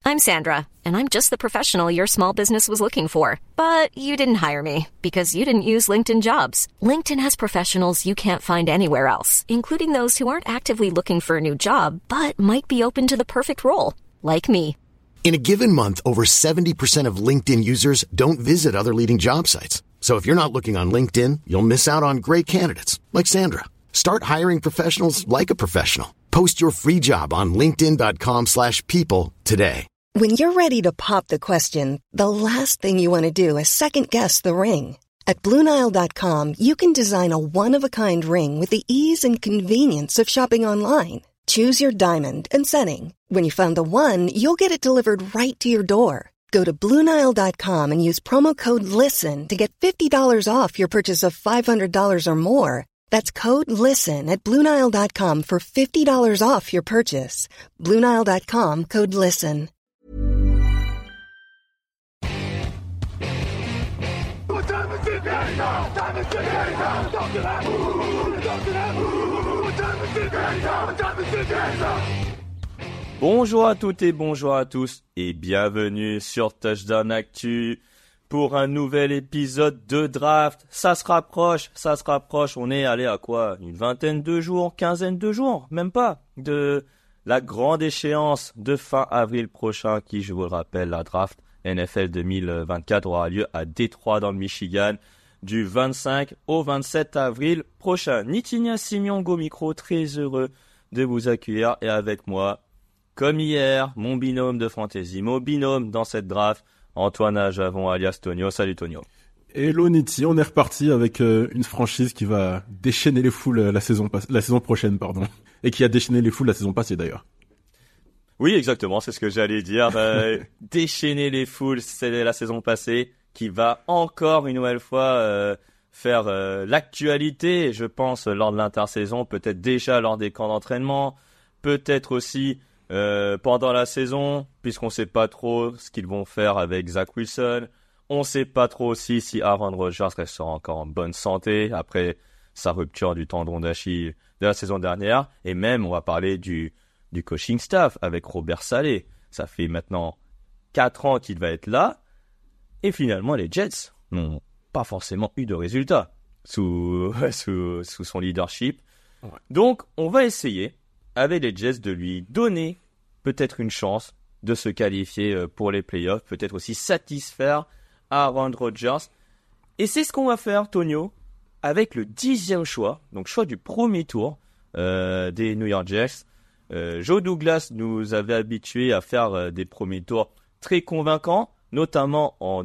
I'm Sandra, and I'm just the professional your small business was looking for. But you didn't hire me because you didn't use LinkedIn Jobs. LinkedIn has professionals you can't find anywhere else, including those who aren't actively looking for a new job, but might be open to the perfect role, like me. In a given month, over 70% of LinkedIn users don't visit other leading job sites. So if you're not looking on LinkedIn, you'll miss out on great candidates like Sandra. Start hiring professionals like a professional. Post your free job on linkedin.com/people today. When you're ready to pop the question, the last thing you want to do is second-guess the ring. At BlueNile.com, you can design a one-of-a-kind ring with the ease and convenience of shopping online. Choose your diamond and setting. When you find the one, you'll get it delivered right to your door. Go to BlueNile.com and use promo code LISTEN to get $50 off your purchase of $500 or more. That's code LISTEN at BlueNile.com for $50 off your purchase. BlueNile.com, code LISTEN. Bonjour à toutes et bonjour à tous et bienvenue sur Touchdown Actu pour un nouvel épisode de draft. Ça se rapproche, on est allé à quoi? Une vingtaine de jours, quinzaine de jours, même pas, de la grande échéance de fin avril prochain qui, je vous le rappelle, la draft NFL 2024 aura lieu à Détroit dans le Michigan du 25 au 27 avril prochain. Nitinia Simeon Go Micro, très heureux de vous accueillir et avec moi, comme hier, mon binôme de fantasy, mon binôme dans cette draft, Antoine Ajavon alias Tonio. Salut Tonio. Hello Niti, on est reparti avec une franchise qui va déchaîner les foules la saison prochaine, et qui a déchaîné les foules la saison passée d'ailleurs. Oui, exactement, c'est ce que j'allais dire. Déchaîner les foules, c'est la saison passée qui va encore une nouvelle fois faire l'actualité, je pense, lors de l'intersaison, peut-être déjà lors des camps d'entraînement, peut-être aussi pendant la saison, puisqu'on sait pas trop ce qu'ils vont faire avec Zach Wilson. On sait pas trop aussi si Aaron Rodgers restera encore en bonne santé après sa rupture du tendon d'Achille de la saison dernière. Et même, on va parler du coaching staff avec Robert Saleh. Ça fait maintenant 4 ans qu'il va être là. Et finalement, les Jets n'ont pas forcément eu de résultats sous son leadership. Ouais. Donc, on va essayer, avec les Jets, de lui donner peut-être une chance de se qualifier pour les playoffs, peut-être aussi satisfaire Aaron Rodgers. Et c'est ce qu'on va faire, Tonio, avec le 10e choix, donc choix du premier tour des New York Jets. Joe Douglas nous avait habitués à faire des premiers tours très convaincants, notamment en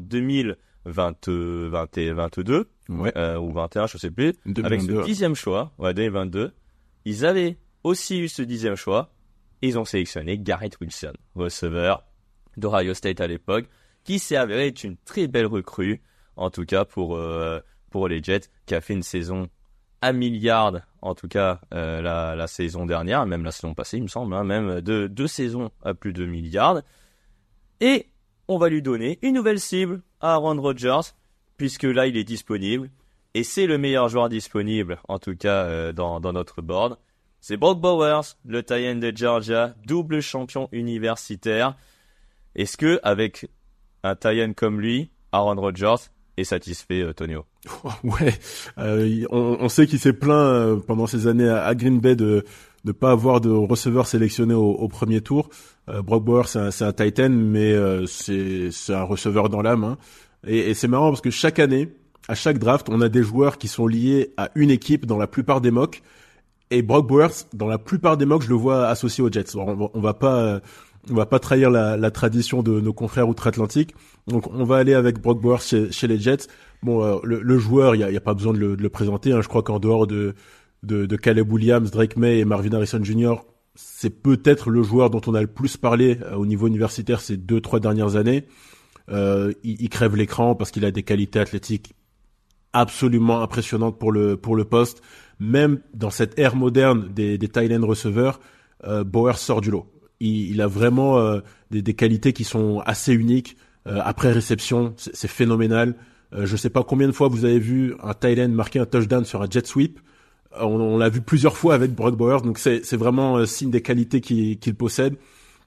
2022 ou 21, je sais plus, 2022. Avec ce 10e choix, 2022. Ils avaient aussi eu ce 10e choix. Ils ont sélectionné Garrett Wilson, receveur d'Ohio State à l'époque, qui s'est avéré être une très belle recrue, en tout cas pour les Jets, qui a fait une saison à milliards, en tout cas la saison dernière, même la saison passée, il me semble, même deux saisons à plus de milliards. Et on va lui donner une nouvelle cible à Aaron Rodgers, puisque là, il est disponible. Et c'est le meilleur joueur disponible, en tout cas dans notre board. C'est Brock Bowers, le tight end de Georgia, double champion universitaire. Est-ce que avec un tight end comme lui, Aaron Rodgers est satisfait, Tonio? Ouais, on sait qu'il s'est plaint pendant ces années à Green Bay de pas avoir de receveur sélectionné au premier tour. Brock Bowers, c'est un tight end, mais c'est un receveur dans l'âme. Hein. Et c'est marrant parce que chaque année, à chaque draft, on a des joueurs qui sont liés à une équipe dans la plupart des mocks. Et Brock Bowers, dans la plupart des mocks, je le vois associé aux Jets. On va pas trahir la tradition de nos confrères outre-Atlantique. Donc, on va aller avec Brock Bowers chez les Jets. Bon, le joueur, il y a pas besoin de le présenter. Hein. Je crois qu'en dehors de Caleb Williams, Drake May et Marvin Harrison Jr., c'est peut-être le joueur dont on a le plus parlé au niveau universitaire ces 2-3 dernières années. Il crève l'écran parce qu'il a des qualités athlétiques absolument impressionnantes pour le poste. Même dans cette ère moderne des tight end receveurs, Bowers sort du lot. Il a vraiment des qualités qui sont assez uniques. Après réception, c'est phénoménal. Je sais pas combien de fois vous avez vu un tight end marquer un touchdown sur un jet sweep. On l'a vu plusieurs fois avec Brock Bowers, donc c'est vraiment signe des qualités qu'il possède.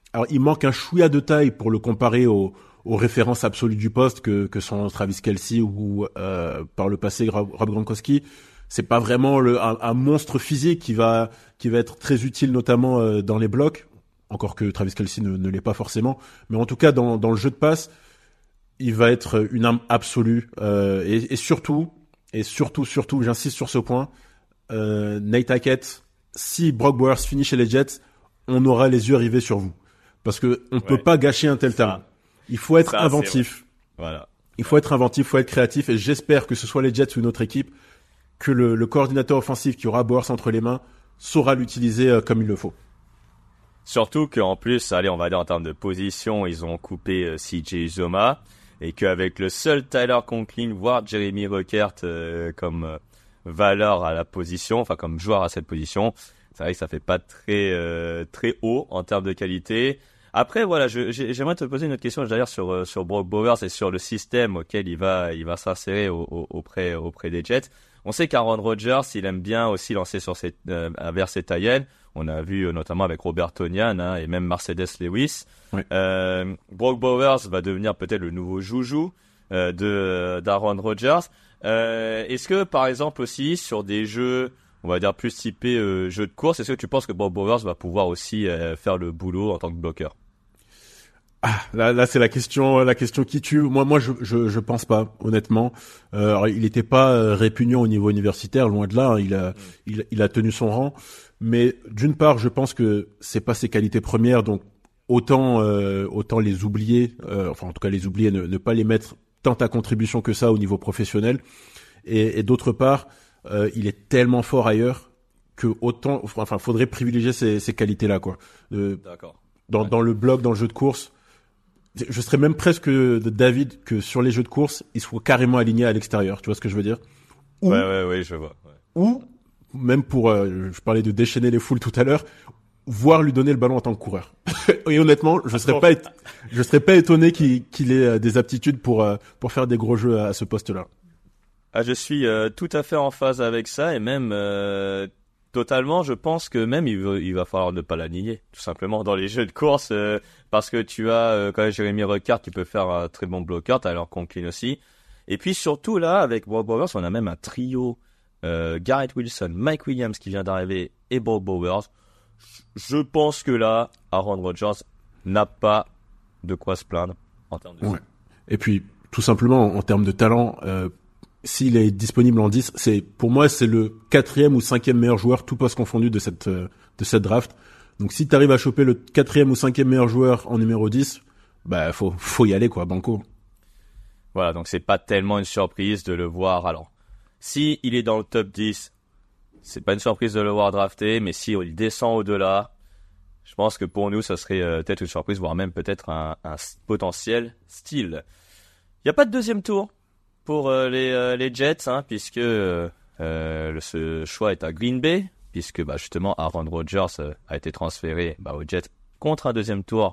Alors, il manque un chouïa de taille pour le comparer aux références absolues du poste que sont Travis Kelce ou par le passé Rob Gronkowski. C'est pas vraiment un monstre physique qui va être très utile notamment dans les blocs, encore que Travis Kelce ne l'est pas forcément. Mais en tout cas, dans le jeu de passe, il va être une arme absolue. Et surtout, j'insiste sur ce point, Nate Hackett, si Brock Bowers finit chez les Jets, on aura les yeux rivés sur vous. Parce que on peut pas gâcher un tel talent. Il faut être inventif. Voilà. Il faut être inventif, il faut être créatif, et j'espère que ce soit les Jets ou une autre équipe, que le coordinateur offensif qui aura Bowers entre les mains saura l'utiliser comme il le faut. Surtout qu'en plus, allez, on va dire en termes de position, ils ont coupé CJ Uzomah, et qu'avec le seul Tyler Conklin, voire Jeremy Ruckert comme valeur à la position, enfin comme joueur à cette position, c'est vrai que ça fait pas très haut en termes de qualité. Après, voilà, j'aimerais te poser une autre question d'ailleurs sur Brock Bowers et sur le système auquel il va s'insérer auprès des Jets. On sait qu'Aaron Rodgers, il aime bien aussi lancer vers ses tight ends. On a vu notamment avec Robert Tonyan et même Mercedes Lewis. Oui. Brock Bowers va devenir peut-être le nouveau joujou d'Aaron Rodgers. Est-ce que par exemple aussi sur des jeux, on va dire plus typés jeux de course, est-ce que tu penses que Brock Bowers va pouvoir aussi faire le boulot en tant que bloqueur? Là c'est la question qui tue. Moi je pense pas, honnêtement. Alors, il était pas répugnant au niveau universitaire, loin de là, hein. Il a tenu son rang, mais d'une part, je pense que c'est pas ses qualités premières, donc autant les oublier, enfin en tout cas les oublier, ne pas les mettre tant à contribution que ça au niveau professionnel, et d'autre part, il est tellement fort ailleurs que faudrait privilégier ces qualités-là, quoi. D'accord. Dans le bloc, dans le jeu de course, je serais même presque David que sur les jeux de course, il soit carrément aligné à l'extérieur. Tu vois ce que je veux dire? Ouais, je vois. Ouais. Ou même pour, je parlais de déchaîner les foules tout à l'heure, voire lui donner le ballon en tant que coureur. Et honnêtement, je serais pas étonné qu'il ait des aptitudes pour faire des gros jeux à ce poste-là. Je suis tout à fait en phase avec ça, et même totalement, je pense que même il va falloir ne pas l'aligner, tout simplement dans les jeux de course, parce que tu as quand même Jeremy Ruckert qui peut faire un très bon bloqueur, t'as alors Conklin aussi, et puis surtout là avec Brock Bowers, on a même un trio Garrett Wilson, Mike Williams qui vient d'arriver et Brock Bowers. Je pense que là, Aaron Rodgers n'a pas de quoi se plaindre en termes de. Ouais. Et puis tout simplement en termes de talent. S'il est disponible en 10, pour moi c'est le 4e ou 5e meilleur joueur tout poste confondu de cette draft. Donc si tu arrives à choper le 4e ou 5e meilleur joueur en numéro 10, bah faut y aller quoi, banco. Voilà, donc c'est pas tellement une surprise de le voir. Alors, si il est dans le top 10, c'est pas une surprise de le voir drafté, mais si il descend au-delà, je pense que pour nous ça serait peut-être une surprise, voire même peut-être un potentiel steal. Il y a pas de deuxième tour pour les Jets, hein, puisque ce choix est à Green Bay, puisque justement Aaron Rodgers a été transféré aux Jets contre un deuxième tour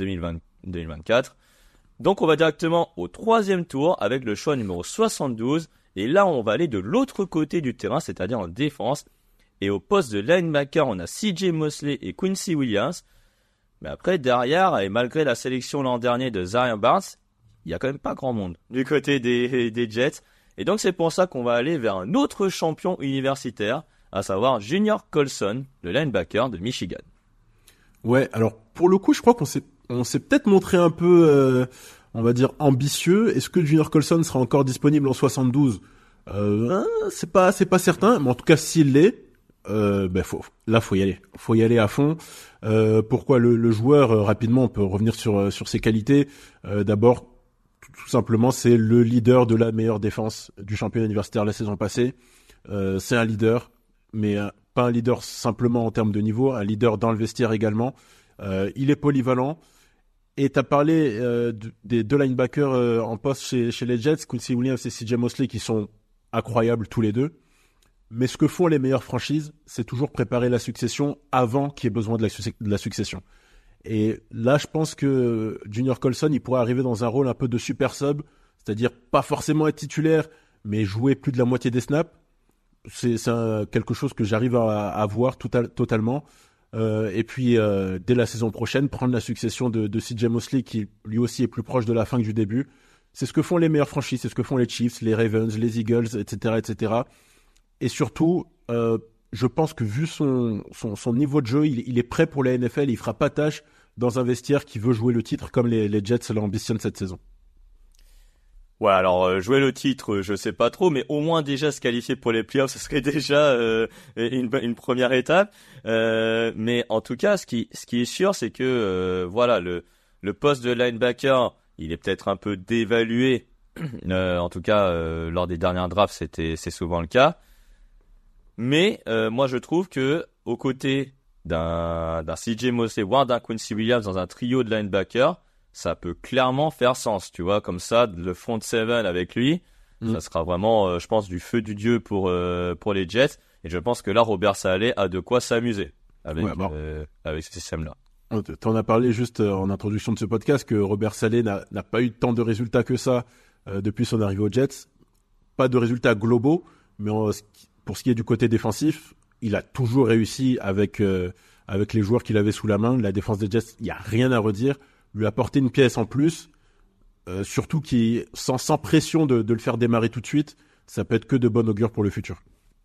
2024. Donc on va directement au troisième tour avec le choix numéro 72, et là on va aller de l'autre côté du terrain, c'est-à-dire en défense, et au poste de linebacker on a CJ Mosley et Quincy Williams, mais après derrière, et malgré la sélection l'an dernier de Zion Barnes, il y a quand même pas grand monde du côté des Jets. Et donc c'est pour ça qu'on va aller vers un autre champion universitaire, à savoir Junior Colson, le linebacker de Michigan. Ouais, alors pour le coup, je crois qu'on s'est peut-être montré un peu, on va dire, ambitieux. Est-ce que Junior Colson sera encore disponible en 72 ? C'est pas certain, mais en tout cas s'il l'est, faut y aller. Faut y aller à fond. Pourquoi le joueur, rapidement, on peut revenir sur ses qualités. D'abord, tout simplement, c'est le leader de la meilleure défense du championnat universitaire la saison passée. C'est un leader, mais pas un leader simplement en termes de niveau, un leader dans le vestiaire également. Il est polyvalent. Et t'as parlé des deux linebackers en poste chez les Jets, Quincy Williams et CJ Mosley, qui sont incroyables tous les deux. Mais ce que font les meilleures franchises, c'est toujours préparer la succession avant qu'il y ait besoin de la succession. Et là, je pense que Junior Colson, il pourrait arriver dans un rôle un peu de super sub, c'est-à-dire pas forcément être titulaire, mais jouer plus de la moitié des snaps. C'est quelque chose que j'arrive à voir totalement. Et puis dès la saison prochaine, prendre la succession de CJ Mosley qui lui aussi est plus proche de la fin que du début. C'est ce que font les meilleures franchises, c'est ce que font les Chiefs, les Ravens, les Eagles, etc., etc. Et surtout, je pense que vu son niveau de jeu, il est prêt pour la NFL. Il fera pas tâche dans un vestiaire qui veut jouer le titre comme les Jets l'ambitionnent cette saison. Ouais, alors jouer le titre, je sais pas trop, mais au moins déjà se qualifier pour les playoffs, ce serait déjà une première étape. Mais en tout cas, ce qui est sûr, c'est que voilà, le poste de linebacker, il est peut-être un peu dévalué. En tout cas, lors des dernières drafts, c'est souvent le cas. Mais moi, je trouve que aux côtés d'un CJ Mosley, voire d'un Quincy Williams dans un trio de linebacker, ça peut clairement faire sens, tu vois, comme ça, le front seven avec lui, ça sera vraiment, je pense, du feu du dieu pour les Jets. Et je pense que là, Robert Saleh a de quoi s'amuser avec ce système-là. T'en as parlé juste en introduction de ce podcast que Robert Saleh n'a pas eu tant de résultats que ça depuis son arrivée aux Jets. Pas de résultats globaux, mais pour ce qui est du côté défensif, il a toujours réussi avec les joueurs qu'il avait sous la main. La défense des Jets, il n'y a rien à redire. Lui apporter une pièce en plus, surtout qui sans pression de le faire démarrer tout de suite, ça peut être que de bon augure pour le futur.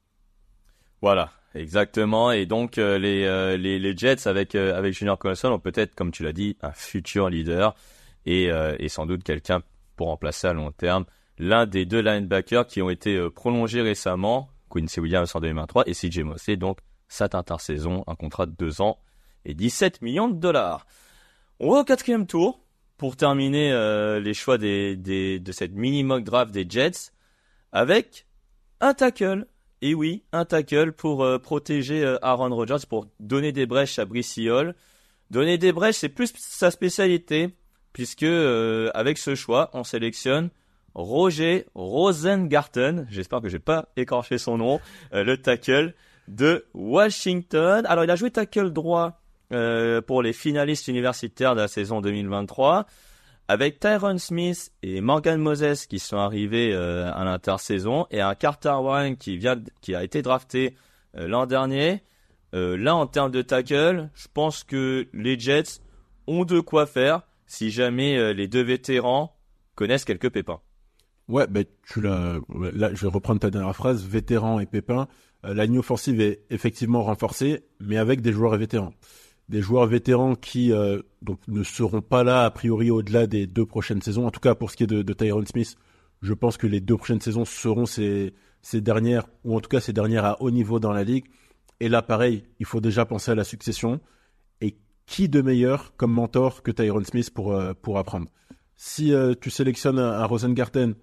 Voilà, exactement. Et donc les Jets avec Junior Colson ont peut-être, comme tu l'as dit, un futur leader et sans doute quelqu'un pour remplacer à long terme l'un des deux linebackers qui ont été prolongés récemment, Quincy Williams en 2023 et CJ Mosley, donc cette intersaison, un contrat de 2 ans et $17 millions. On va au 4e tour pour terminer les choix de cette mini-mock draft des Jets avec un tackle. Et oui, un tackle pour protéger Aaron Rodgers, pour donner des brèches à Brice Hall. Donner des brèches, c'est plus sa spécialité, puisque avec ce choix, on sélectionne Roger Rosengarten, j'espère que j'ai pas écorché son nom, le tackle de Washington. Alors, il a joué tackle droit pour les finalistes universitaires de la saison 2023, avec Tyron Smith et Morgan Moses qui sont arrivés à l'intersaison, et un Carter Warren qui a été drafté l'an dernier. Là, en termes de tackle, je pense que les Jets ont de quoi faire si jamais les deux vétérans connaissent quelques pépins. Ouais, là, je vais reprendre ta dernière phrase, vétérans et pépins. La ligne offensive est effectivement renforcée, mais avec des joueurs vétérans. Des joueurs vétérans qui donc ne seront pas là a priori au-delà des 2 prochaines saisons. En tout cas, pour ce qui est de Tyron Smith, je pense que les 2 prochaines saisons seront ces dernières, ou en tout cas ces dernières à haut niveau dans la ligue. Et là, pareil, il faut déjà penser à la succession. Et qui de meilleur comme mentor que Tyron Smith pour apprendre. Si tu sélectionnes un Rosengarten,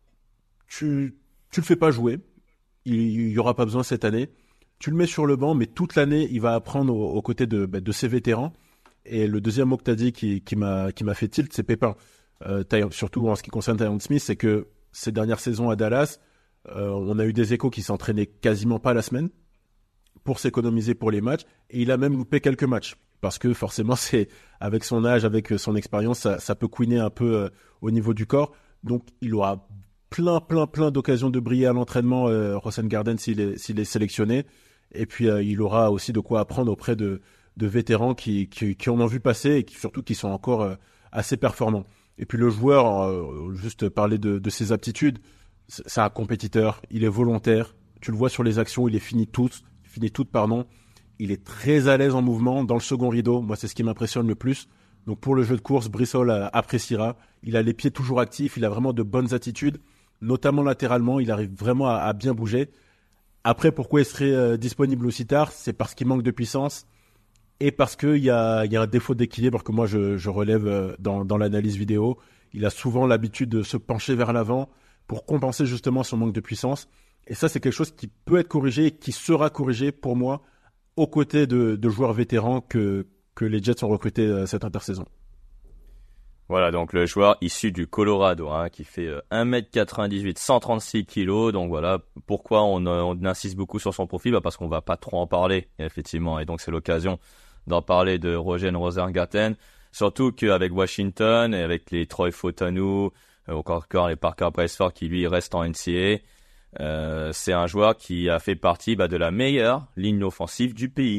tu le fais pas jouer. Il y aura pas besoin cette année. Tu le mets sur le banc, mais toute l'année, il va apprendre aux côtés de ses vétérans. Et le deuxième mot que tu as dit qui m'a fait tilt, c'est pépin. Surtout en ce qui concerne Tyron Smith, c'est que ces dernières saisons à Dallas, on a eu des échos qui s'entraînaient quasiment pas la semaine pour s'économiser pour les matchs. Et il a même loupé quelques matchs. Parce que forcément, c'est avec son âge, avec son expérience, ça peut couiner un peu au niveau du corps. Donc, il aura plein d'occasions de briller à l'entraînement, Rosengarten, s'il est sélectionné. Et puis, il aura aussi de quoi apprendre auprès de vétérans qui en ont vu passer et surtout qui sont encore assez performants. Et puis, le joueur, juste parler de ses aptitudes, c'est un compétiteur, il est volontaire. Tu le vois sur les actions, il finit toutes. Il est très à l'aise en mouvement, dans le second rideau. Moi, c'est ce qui m'impressionne le plus. Donc, pour le jeu de course, Brice Hall appréciera. Il a les pieds toujours actifs. Il a vraiment de bonnes attitudes, notamment latéralement. Il arrive vraiment à bien bouger. Après, pourquoi il serait disponible aussi tard? C'est parce qu'il manque de puissance et parce qu'il y a un défaut d'équilibre que moi, je relève dans l'analyse vidéo. Il a souvent l'habitude de se pencher vers l'avant pour compenser justement son manque de puissance. Et ça, c'est quelque chose qui peut être corrigé et qui sera corrigé pour moi aux côtés de joueurs vétérans que les Jets ont recrutés cette intersaison. Voilà, donc le joueur issu du Colorado, qui fait 1m98, 136 kg. Donc voilà, pourquoi on insiste beaucoup sur son profil? Parce qu'on va pas trop en parler, effectivement. Et donc c'est l'occasion d'en parler de Roger Rosengarten. Surtout qu'avec Washington et avec les Troy Fautanu, encore les Parker Braceford qui lui restent en NCAA, c'est un joueur qui a fait partie de la meilleure ligne offensive du pays.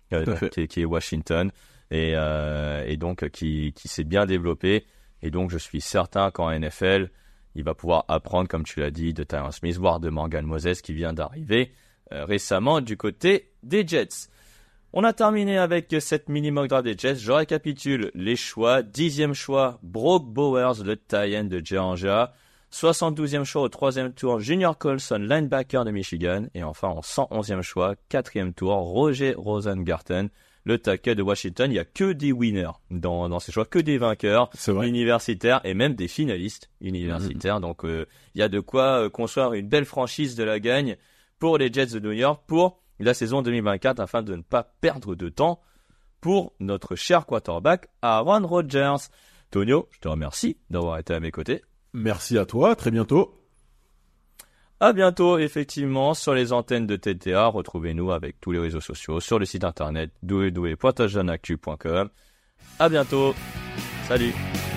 qui est Washington, et donc qui s'est bien développé. Et donc, je suis certain qu'en NFL, il va pouvoir apprendre, comme tu l'as dit, de Tyron Smith, voire de Morgan Moses qui vient d'arriver récemment du côté des Jets. On a terminé avec cette mini-mock draft des Jets. Je récapitule les choix. 10e choix, Brock Bowers, le tight end de Georgia. 72e choix au 3e tour, Junior Colson, linebacker de Michigan. Et enfin, en 111e choix, 4e tour, Roger Rosengarten, le tackle de Washington. Il n'y a que des winners dans ces choix, que des vainqueurs universitaires et même des finalistes universitaires. Donc, il y a de quoi construire une belle franchise de la gagne pour les Jets de New York pour la saison 2024 afin de ne pas perdre de temps pour notre cher quarterback Aaron Rodgers. Tonio, je te remercie d'avoir été à mes côtés. Merci à toi, à très bientôt. À bientôt, effectivement, sur les antennes de TTA. Retrouvez-nous avec tous les réseaux sociaux, sur le site internet www.touchdownactu.com. À bientôt. Salut.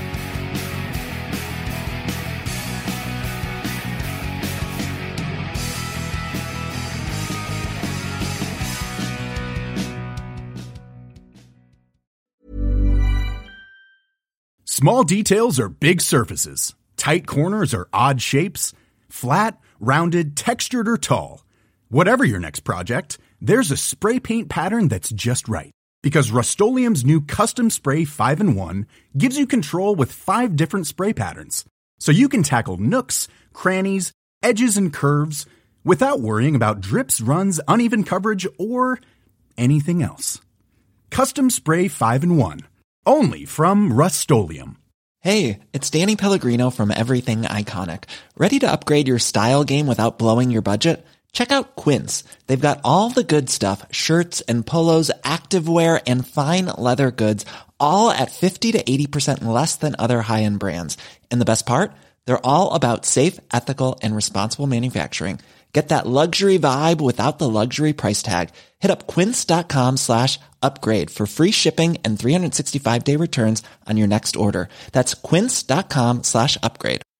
Small details are big surfaces. Tight corners are odd shapes. Flat, rounded, textured, or tall. Whatever your next project, there's a spray paint pattern that's just right. Because Rust-Oleum's new Custom Spray 5-in-1 gives you control with 5 different spray patterns. So you can tackle nooks, crannies, edges, and curves without worrying about drips, runs, uneven coverage, or anything else. Custom Spray 5-in-1. Only from Rust-Oleum. Hey, it's Danny Pellegrino from Everything Iconic. Ready to upgrade your style game without blowing your budget? Check out Quince. They've got all the good stuff, shirts and polos, activewear, and fine leather goods, all at 50 to 80% less than other high-end brands. And the best part? They're all about safe, ethical, and responsible manufacturing. Get that luxury vibe without the luxury price tag. Hit up quince.com/upgrade for free shipping and 365-day returns on your next order. That's quince.com/upgrade.